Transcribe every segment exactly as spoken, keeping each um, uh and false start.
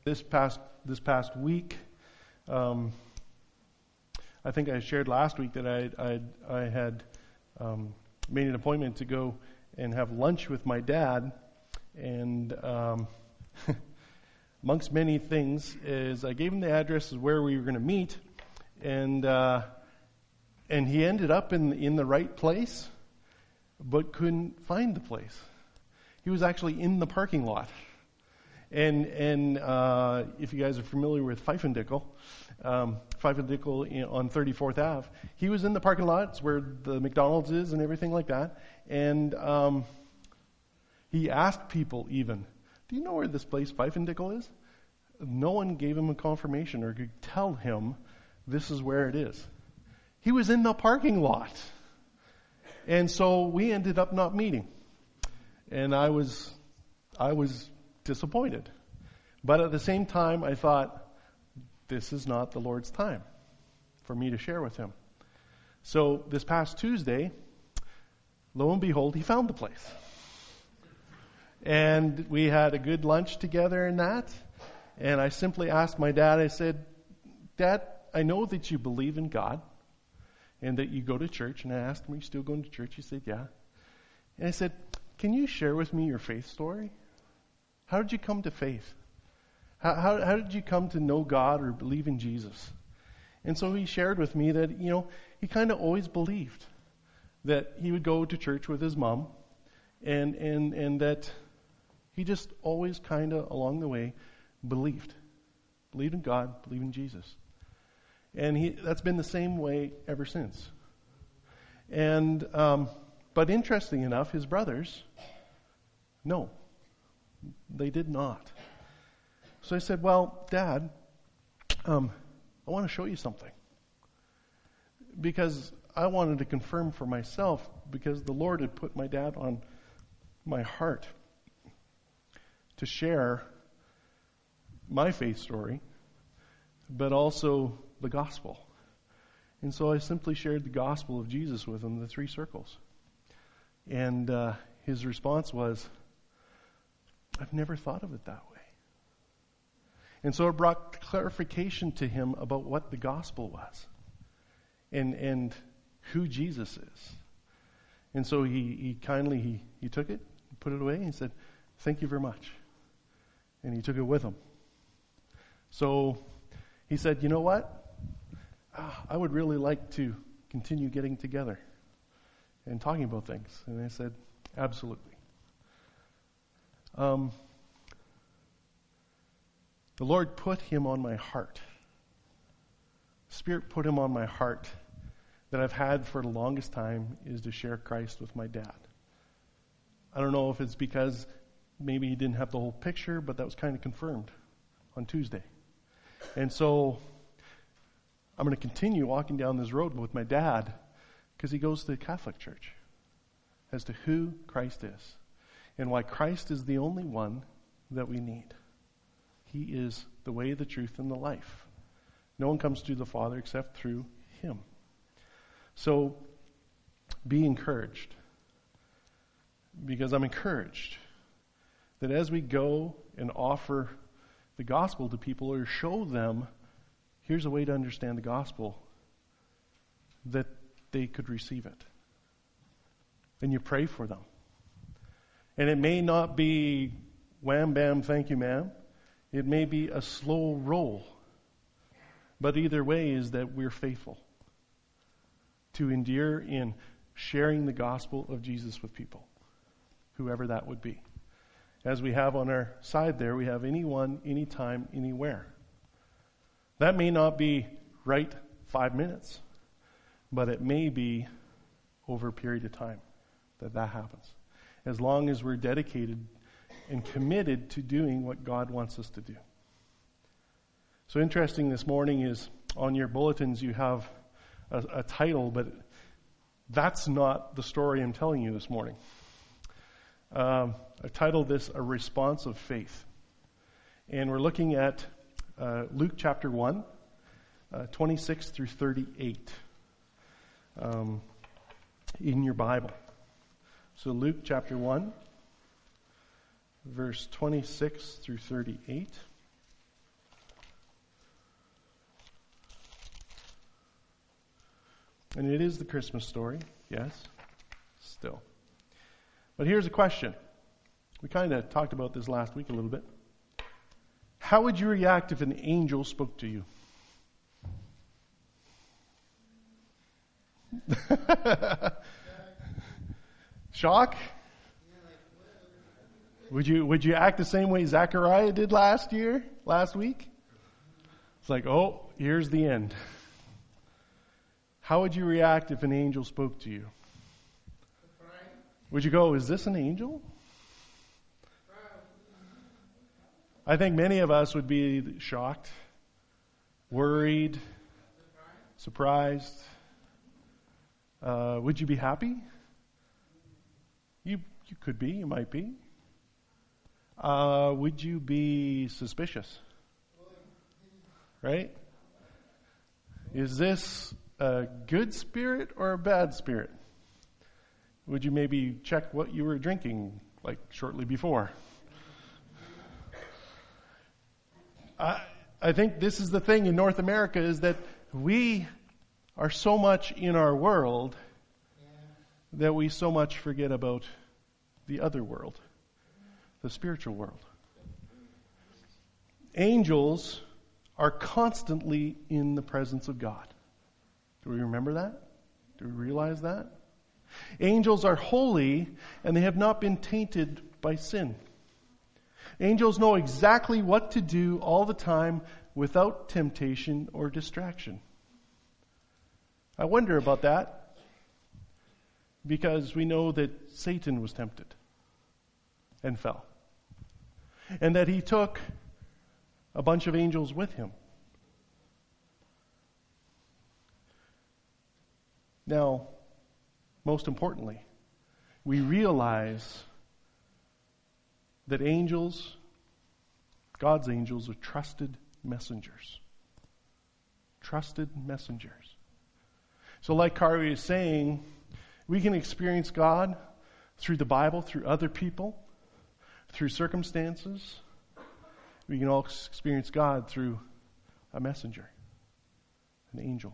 this past this past week, um, I think I shared last week that I I, I had um, made an appointment to go and have lunch with my dad, and um, amongst many things is I gave him the address of where we were going to meet, and uh, and he ended up in in the right place, but couldn't find the place. He was actually in the parking lot. And and uh, if you guys are familiar with Pfeifendickel, um, Pfeifendickel in, on thirty-fourth Avenue, he was in the parking lot. It's where the McDonald's is and everything like that. And um, he asked people even, do you know where this place Pfeifendickel is? No one gave him a confirmation or could tell him this is where it is. He was in the parking lot. And so we ended up not meeting. And I was, I was disappointed. But at the same time, I thought, this is not the Lord's time for me to share with him. So this past Tuesday, lo and behold, he found the place. And we had a good lunch together in that. And I simply asked my dad, I said, Dad, I know that you believe in God and that you go to church. And I asked him, are you still going to church? He said, yeah. And I said, can you share with me your faith story? How did you come to faith? How, how, how did you come to know God or believe in Jesus? And so he shared with me that, you know, he kind of always believed that he would go to church with his mom, and and and that he just always kind of along the way believed. Believed in God, believed in Jesus. And he that's been the same way ever since. And um, but interesting enough, his brothers, no, they did not. So I said, well, Dad, um, I want to show you something. Because I wanted to confirm for myself, because the Lord had put my dad on my heart to share my faith story, but also the gospel. And so I simply shared the gospel of Jesus with him, the three circles. And uh, his response was, I've never thought of it that way. And so it brought clarification to him about what the gospel was and and who Jesus is. And so he, he kindly, he, he took it, put it away, and he said, thank you very much. And he took it with him. So he said, you know what? Ah, I would really like to continue getting together and talking about things. And I said, absolutely. Um, the Lord put him on my heart. Spirit put him on my heart that I've had for the longest time is to share Christ with my dad. I don't know if it's because maybe he didn't have the whole picture, but that was kind of confirmed on Tuesday. And so I'm going to continue walking down this road with my dad because he goes to the Catholic Church as to who Christ is and why Christ is the only one that we need. He is the way, the truth, and the life. No one comes to the Father except through him. So be encouraged, because I'm encouraged that as we go and offer the gospel to people or show them, here's a way to understand the gospel, that they could receive it. And you pray for them. And it may not be wham, bam, thank you, ma'am. It may be a slow roll. But either way is that we're faithful to endure in sharing the gospel of Jesus with people, whoever that would be. As we have on our side there, we have anyone, anytime, anywhere. That may not be right five minutes, but it may be over a period of time that that happens. As long as we're dedicated and committed to doing what God wants us to do. So interesting this morning is on your bulletins you have a, a title, but that's not the story I'm telling you this morning. Um, I titled this A Response of Faith. And we're looking at uh, Luke chapter one, uh, twenty-six through thirty-eight um, in your Bible. So Luke chapter one, verse twenty-six through thirty-eight. And it is the Christmas story, yes, still. But here's a question. We kind of talked about this last week a little bit. How would you react if an angel spoke to you? Shock? Would you would you act the same way Zechariah did last year, last week? It's like, oh, here's the end. How would you react if an angel spoke to you? Would you go, is this an angel? I think many of us would be shocked, worried, surprised. Uh, would you be happy? You you could be, you might be. Uh, would you be suspicious? Right? Is this a good spirit or a bad spirit? Would you maybe check what you were drinking, like shortly before? I, I think this is the thing in North America, is that we are so much in our world that we so much forget about the other world, the spiritual world. Angels are constantly in the presence of God. Do we remember that? Do we realize that? Angels are holy, and they have not been tainted by sin. Angels know exactly what to do all the time without temptation or distraction. I wonder about that, because we know that Satan was tempted and fell, and that he took a bunch of angels with him. Now, most importantly, we realize that angels, God's angels, are trusted messengers. Trusted messengers. So like Kari is saying, we can experience God through the Bible, through other people, through circumstances. We can all experience God through a messenger, an angel.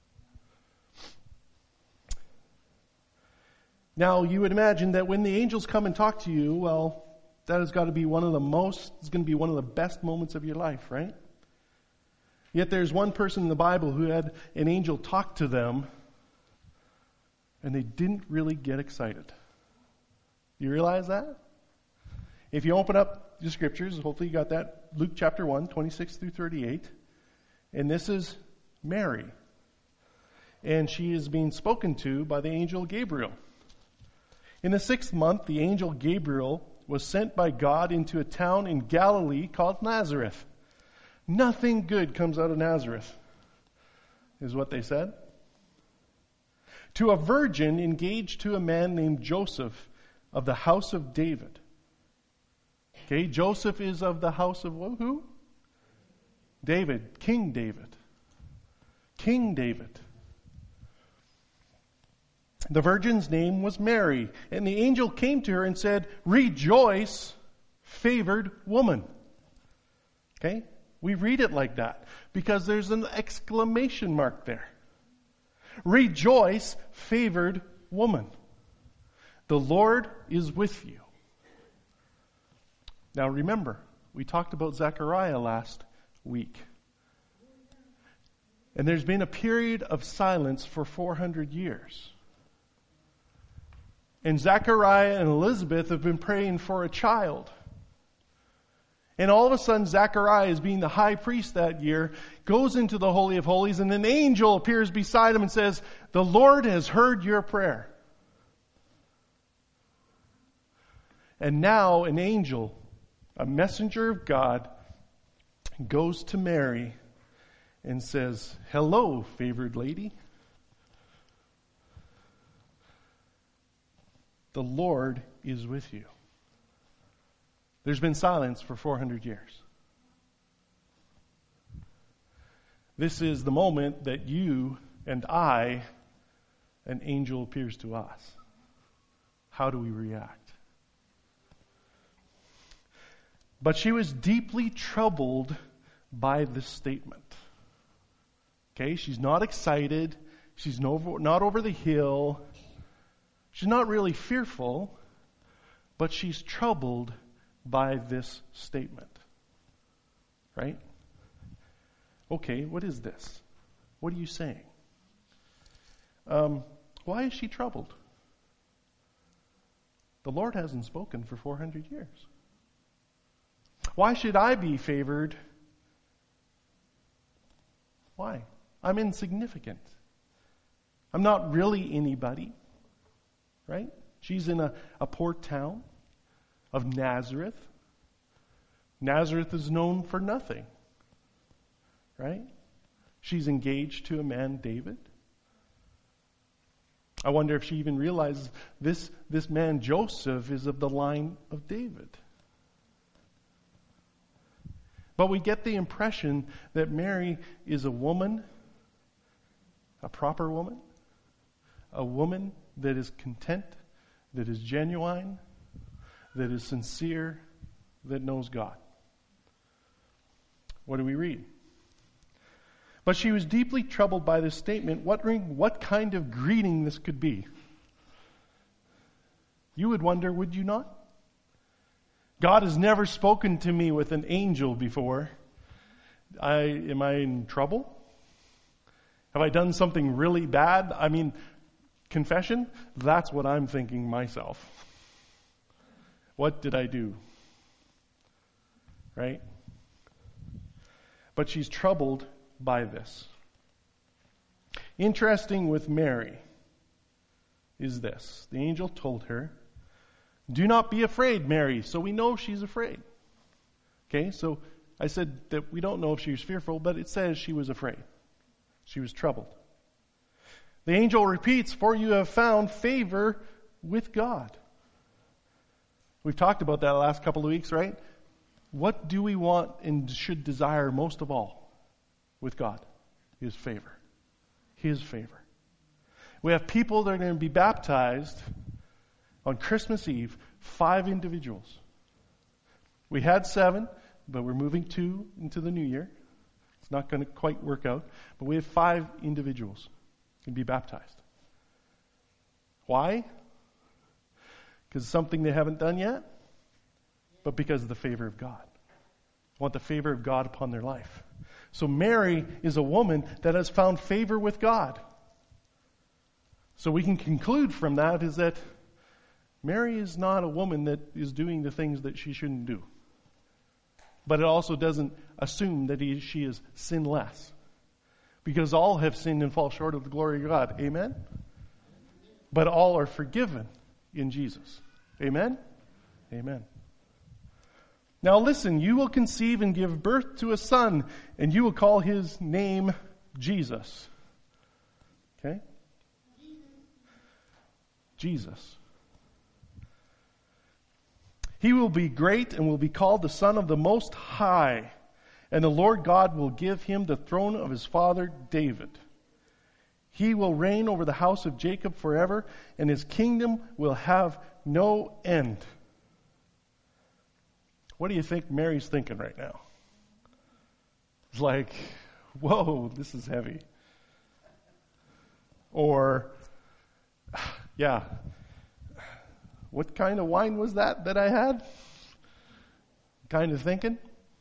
Now, you would imagine that when the angels come and talk to you, well, that has got to be one of the most, it's going to be one of the best moments of your life, right? Yet there's one person in the Bible who had an angel talk to them, and they didn't really get excited. You realize that? If you open up the scriptures, hopefully you got that, Luke chapter one, twenty-six through thirty-eight, and this is Mary. And she is being spoken to by the angel Gabriel. In the sixth month, the angel Gabriel was sent by God into a town in Galilee called Nazareth. Nothing good comes out of Nazareth, is what they said. To a virgin engaged to a man named Joseph of the house of David. Okay, Joseph is of the house of who? David, King David. King David. The virgin's name was Mary, and the angel came to her and said, "Rejoice, favored woman." Okay? We read it like that because there's an exclamation mark there. Rejoice, favored woman. The Lord is with you. Now remember, we talked about Zechariah last week. And there's been a period of silence for four hundred years. And Zechariah and Elizabeth have been praying for a child. And all of a sudden, Zechariah, as being the high priest that year, goes into the Holy of Holies, and an angel appears beside him and says, "The Lord has heard your prayer." And now an angel, a messenger of God, goes to Mary and says, "Hello, favored lady. The Lord is with you." There's been silence for four hundred years. This is the moment that you and I, an angel appears to us. How do we react? But she was deeply troubled by this statement. Okay, she's not excited. She's no, not over the hill. She's not really fearful, but she's troubled by this statement. Right? Okay, what is this? What are you saying? Um, why is she troubled? The Lord hasn't spoken for four hundred years. Why should I be favored? Why? I'm insignificant. I'm not really anybody. Right? She's in a, a poor town of Nazareth. Nazareth is known for nothing. Right? She's engaged to a man, David. I wonder if she even realizes this, this man, Joseph, is of the line of David. But we get the impression that Mary is a woman, a proper woman, a woman that is content, that is genuine, that is sincere, that knows God. What do we read? But she was deeply troubled by this statement, wondering what kind of greeting this could be. You would wonder, would you not? God has never spoken to me with an angel before. I, am I in trouble? Have I done something really bad? I mean, confession, that's what I'm thinking myself. What did I do? Right? But she's troubled by this. Interesting with Mary is this. The angel told her, "Do not be afraid, Mary." So we know she's afraid. Okay, so I said that we don't know if she was fearful, but it says she was afraid. She was troubled. The angel repeats, "For you have found favor with God." We've talked about that the last couple of weeks, right? What do we want and should desire most of all with God? His favor. His favor. We have people that are going to be baptized on Christmas Eve, five individuals. We had seven, but we're moving two into the new year. It's not going to quite work out, but we have five individuals can be baptized. Why? Because it's something they haven't done yet, but because of the favor of God. I want the favor of God upon their life. So Mary is a woman that has found favor with God. So we can conclude from that is that Mary is not a woman that is doing the things that she shouldn't do. But it also doesn't assume that he, she is sinless. Because all have sinned and fall short of the glory of God. Amen? But all are forgiven in Jesus. Amen? Amen. Now listen, you will conceive and give birth to a son, and you will call his name Jesus. Okay? Jesus. He will be great and will be called the Son of the Most High, and the Lord God will give him the throne of his father David. He will reign over the house of Jacob forever, and his kingdom will have no end. What do you think Mary's thinking right now? It's like, whoa, this is heavy. Or, yeah, what kind of wine was that that I had? Kind of thinking.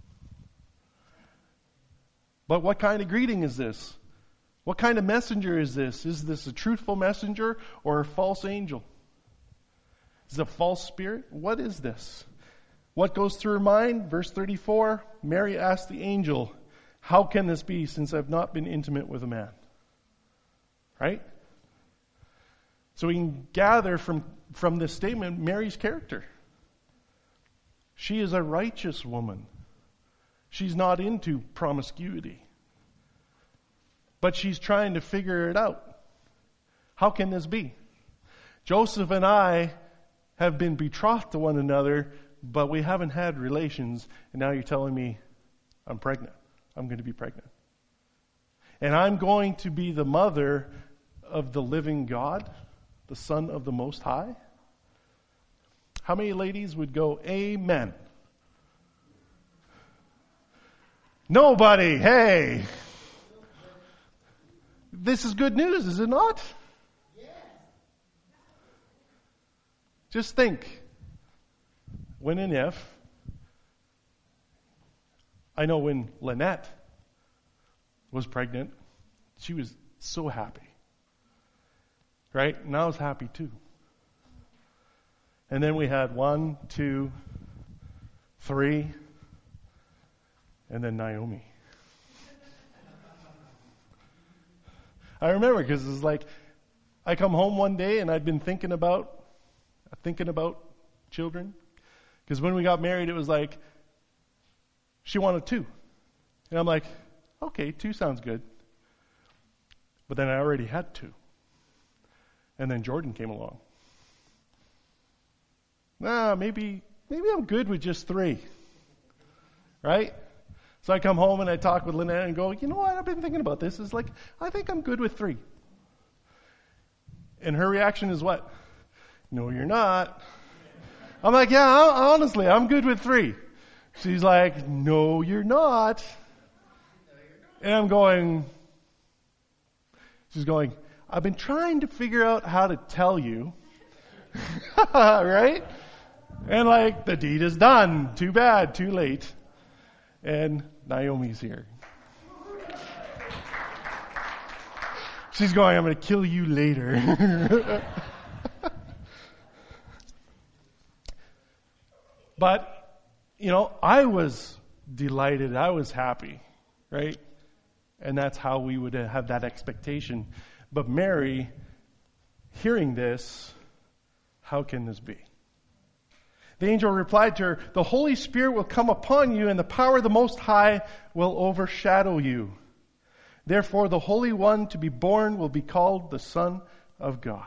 But what kind of greeting is this? What kind of messenger is this? Is this a truthful messenger or a false angel? Is it a false spirit? What is this? What goes through her mind? Verse thirty-four, Mary asked the angel, "How can this be since I've not been intimate with a man?" Right? So we can gather from, from this statement Mary's character. She is a righteous woman. She's not into promiscuity. But she's trying to figure it out. How can this be? Joseph and I have been betrothed to one another, but we haven't had relations, and now you're telling me I'm pregnant. I'm going to be pregnant. And I'm going to be the mother of the living God, the Son of the Most High. How many ladies would go, amen? Nobody. Hey. This is good news, is it not? Yes. Just think, when and if, I know when Lynette was pregnant, she was so happy. Right? And I was happy too. And then we had one, two, three, and then Naomi. I remember because it's like, I come home one day and I'd been thinking about, thinking about children. Because when we got married, it was like, she wanted two. And I'm like, okay, two sounds good. But then I already had two. And then Jordan came along. Nah, maybe, maybe I'm good with just three. Right? So I come home and I talk with Lynette and go, you know what, I've been thinking about this. It's like, I think I'm good with three. And her reaction is what? No, you're not. I'm like, yeah, honestly, I'm good with three. She's like, no, you're not. And I'm going, she's going, I've been trying to figure out how to tell you. Right? And like, the deed is done. Too bad, too late. And Naomi's here. She's going, I'm going to kill you later. But, you know, I was delighted. I was happy, right? And that's how we would have that expectation. But Mary, hearing this, how can this be? The angel replied to her, the Holy Spirit will come upon you, and the power of the Most High will overshadow you. Therefore, the Holy One to be born will be called the Son of God.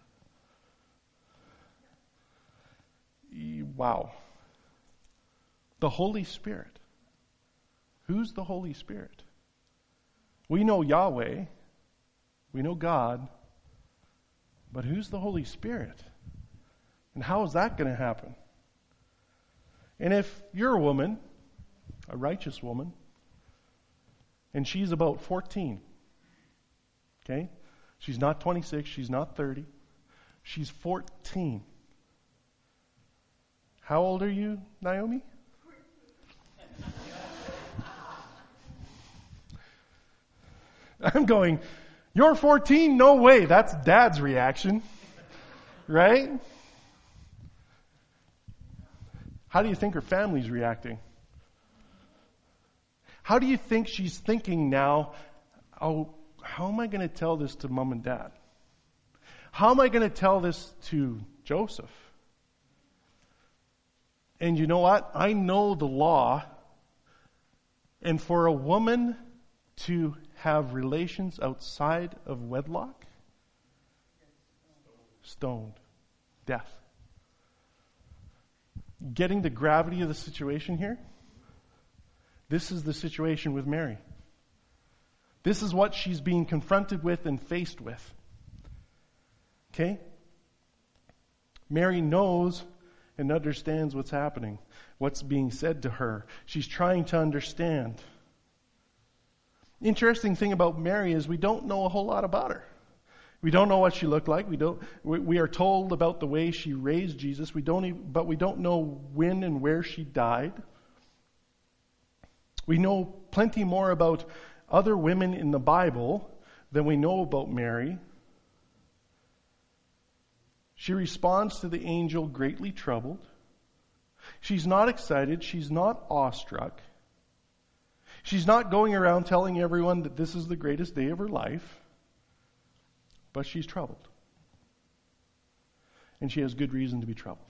Wow. The Holy Spirit. Who's the Holy Spirit? We know Yahweh. We know God. But who's the Holy Spirit? And how is that going to happen? And if you're a woman, a righteous woman, and she's about fourteen, okay? She's not twenty-six, she's not thirty, she's fourteen. How old are you, Naomi? I'm going, you're fourteen? No way. That's Dad's reaction. Right? How do you think her family's reacting? How do you think she's thinking now, oh, how am I going to tell this to Mom and Dad? How am I going to tell this to Joseph? And you know what? I know the law. And for a woman to have relations outside of wedlock, stoned, death. Getting the gravity of the situation here, this is the situation with Mary. This is what she's being confronted with and faced with. Okay? Mary knows and understands what's happening, what's being said to her. She's trying to understand. Interesting thing about Mary is we don't know a whole lot about her. We don't know what she looked like. We don't. We, we are told about the way she raised Jesus. We don't. Even, but we don't know when and where she died. We know plenty more about other women in the Bible than we know about Mary. She responds to the angel greatly troubled. She's not excited. She's not awestruck. She's not going around telling everyone that this is the greatest day of her life. But she's troubled. And she has good reason to be troubled.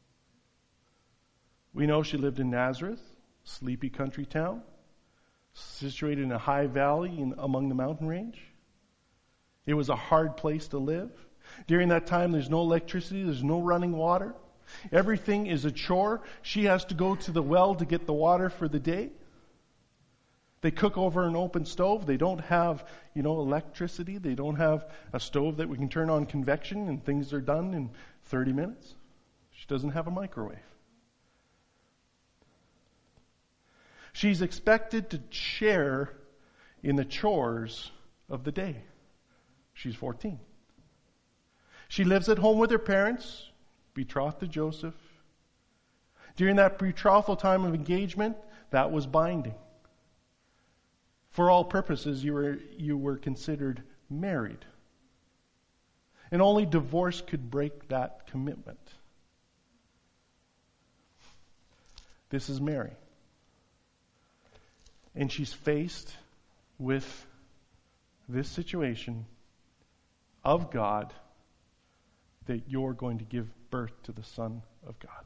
We know she lived in Nazareth, a sleepy country town, situated in a high valley in, among the mountain range. It was a hard place to live. During that time, there's no electricity, there's no running water. Everything is a chore. She has to go to the well to get the water for the day. They cook over an open stove. They don't have, you know, electricity. They don't have a stove that we can turn on convection and things are done in thirty minutes. She doesn't have a microwave. She's expected to share in the chores of the day. She's fourteen. She lives at home with her parents, betrothed to Joseph. During that betrothal time of engagement, that was binding. For all purposes, you were, you were considered married. And only divorce could break that commitment. This is Mary. And she's faced with this situation of God, that you're going to give birth to the Son of God.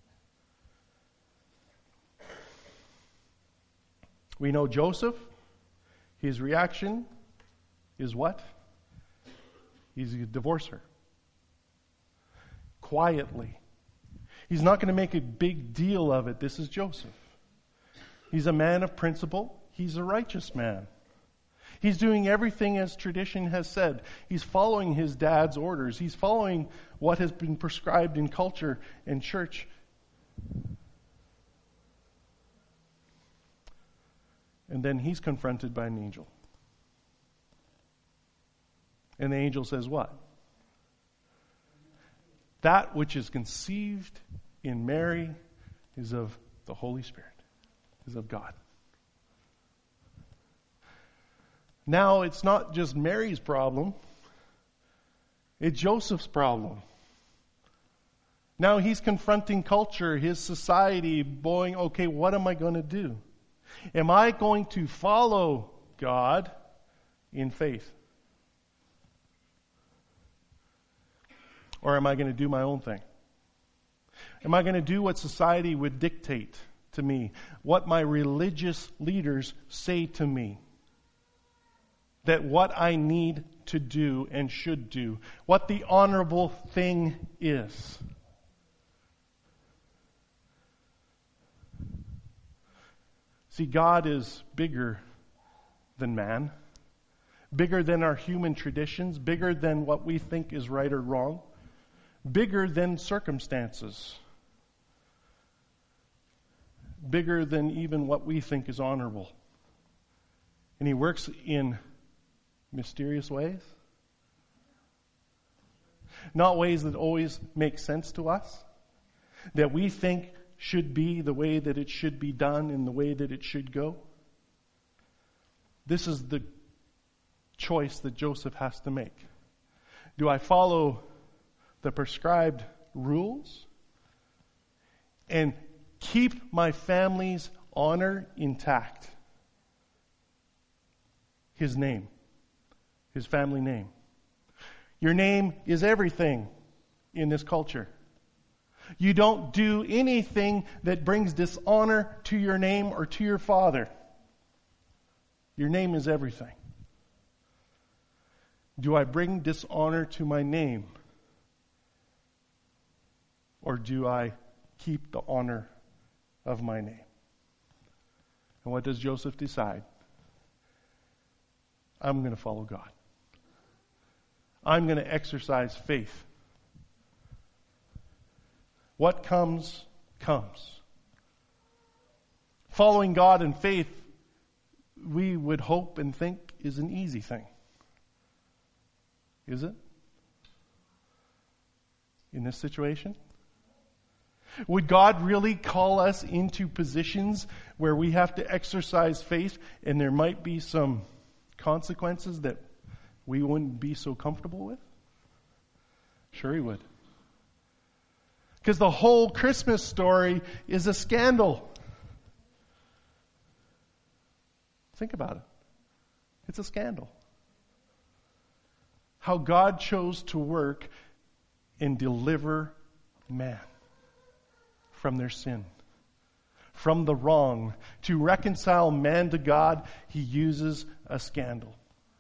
We know Joseph, his reaction is what? He's going to divorce her. Quietly. He's not going to make a big deal of it. This is Joseph. He's a man of principle. He's a righteous man. He's doing everything as tradition has said. He's following his dad's orders. He's following what has been prescribed in culture and church. And then he's confronted by an angel. And the angel says what? That which is conceived in Mary is of the Holy Spirit, is of God. Now it's not just Mary's problem. It's Joseph's problem. Now he's confronting culture, his society, going, okay, what am I going to do? Am I going to follow God in faith? Or am I going to do my own thing? Am I going to do what society would dictate to me? What my religious leaders say to me? That what I need to do and should do. What the honorable thing is. See, God is bigger than man. Bigger than our human traditions. Bigger than what we think is right or wrong. Bigger than circumstances. Bigger than even what we think is honorable. And He works in mysterious ways. Not ways that always make sense to us. That we think should be the way that it should be done and the way that it should go. This is the choice that Joseph has to make. Do I follow the prescribed rules and keep my family's honor intact? His name. His family name. Your name is everything in this culture. You don't do anything that brings dishonor to your name or to your father. Your name is everything. Do I bring dishonor to my name? Or do I keep the honor of my name? And what does Joseph decide? I'm going to follow God. I'm going to exercise faith. What comes, comes. Following God in faith, we would hope and think, is an easy thing. Is it? In this situation? Would God really call us into positions where we have to exercise faith and there might be some consequences that we wouldn't be so comfortable with? Sure He would. Because the whole Christmas story is a scandal. Think about it. It's a scandal. How God chose to work and deliver man from their sin, from the wrong. To reconcile man to God, He uses a scandal.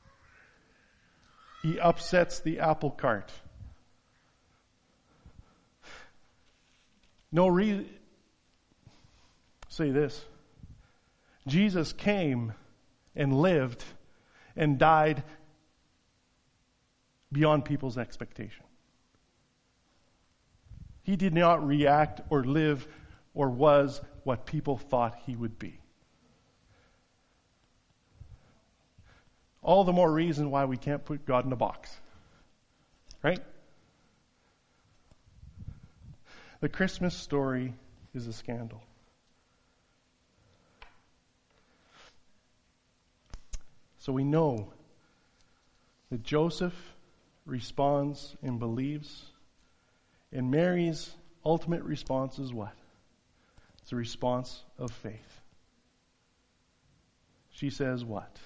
He upsets the apple cart. No reason. Say this. Jesus came and lived and died beyond people's expectation. He did not react or live or was what people thought He would be. all the more reason why we can't put God in a box. Right? The Christmas story is a scandal. So we know that Joseph responds and believes, and Mary's ultimate response is what? It's a response of faith. She says what?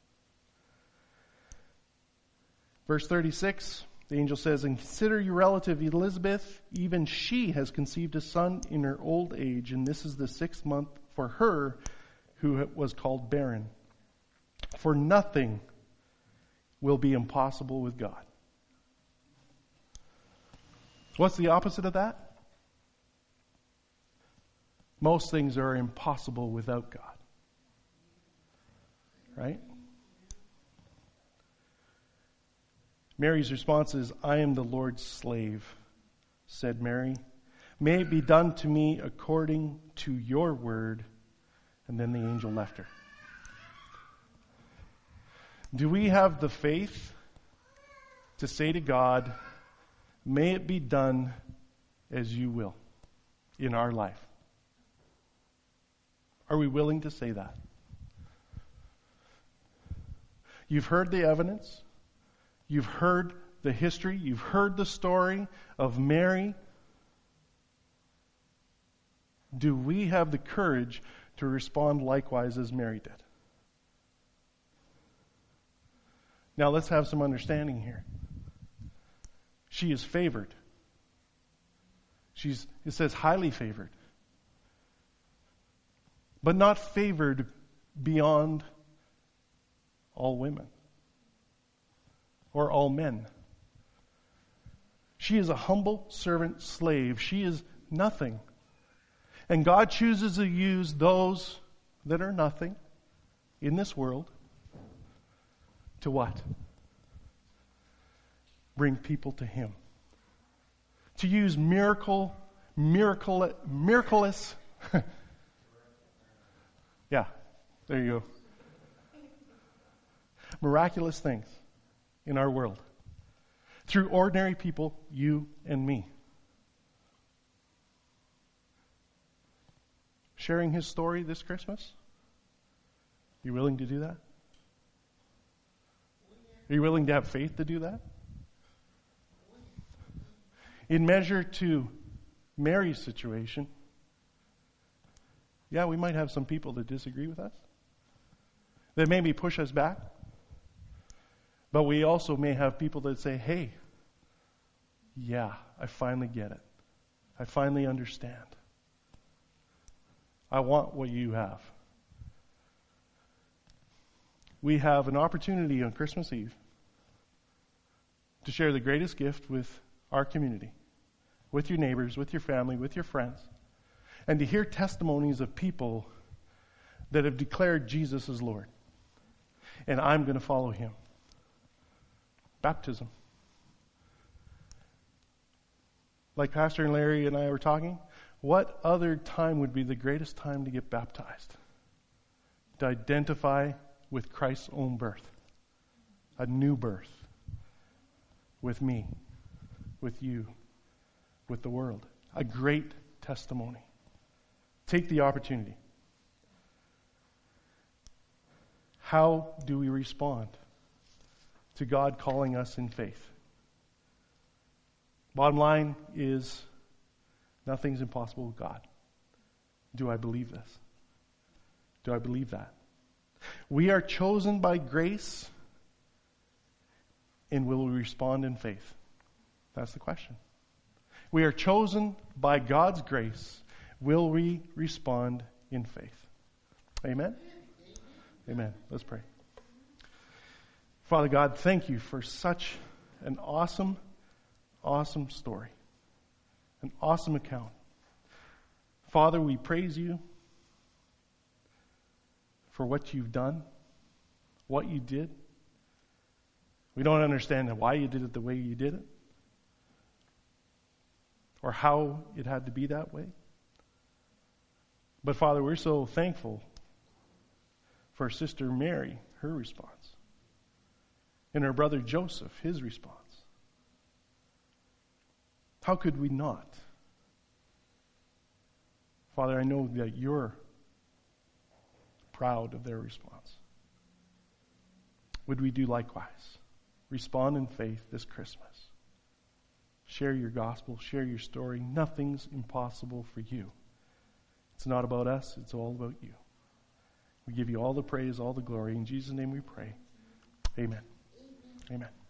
Verse thirty-six, the angel says, "And consider your relative Elizabeth, even she has conceived a son in her old age, and this is the sixth month for her who was called barren. For nothing will be impossible with God." What's the opposite of that? Most things are impossible without God. Right? Mary's response is, "I am the Lord's slave," said Mary. "May it be done to me according to your word." And then the angel left her. Do we have the faith to say to God, "May it be done as you will in our life"? Are we willing to say that? You've heard the evidence. You've heard the history. You've heard the story of Mary. Do we have the courage to respond likewise as Mary did? Now let's have some understanding here. She is favored. She's, it says, highly favored. But not favored beyond all women or all men. She is a humble servant slave. She is nothing. And God chooses to use those that are nothing in this world to what? Bring people to Him. To use miracle, miracle, miraculous. Yeah, there you go. Miraculous things in our world. Through ordinary people, you and me. Sharing His story this Christmas? You willing to do that? Are you willing to have faith to do that? In measure to Mary's situation, yeah, we might have some people that disagree with us, that maybe push us back. But we also may have people that say, "Hey, yeah, I finally get it. I finally understand. I want what you have." We have an opportunity on Christmas Eve to share the greatest gift with our community, with your neighbors, with your family, with your friends, and to hear testimonies of people that have declared Jesus as Lord. And I'm going to follow Him. Baptism. Like Pastor Larry and I were talking, what other time would be the greatest time to get baptized? To identify with Christ's own birth. A new birth. With me. With you. With the world. A great testimony. Take the opportunity. How do we respond to God calling us in faith? Bottom line is, nothing's impossible with God. Do I believe this? Do I believe that? We are chosen by grace, and will we respond in faith? That's the question. We are chosen by God's grace. Will we respond in faith? Amen? Amen. Let's pray. Father God, thank you for such an awesome, awesome story. An awesome account. Father, we praise you for what you've done, what you did. We don't understand why you did it the way you did it, or how it had to be that way. But Father, we're so thankful for Sister Mary, her response. And her brother Joseph, his response. How could we not? Father, I know that you're proud of their response. Would we do likewise? Respond in faith this Christmas. Share your gospel, share your story. Nothing's impossible for you. It's not about us, it's all about you. We give you all the praise, all the glory. In Jesus' name we pray. Amen. Amen.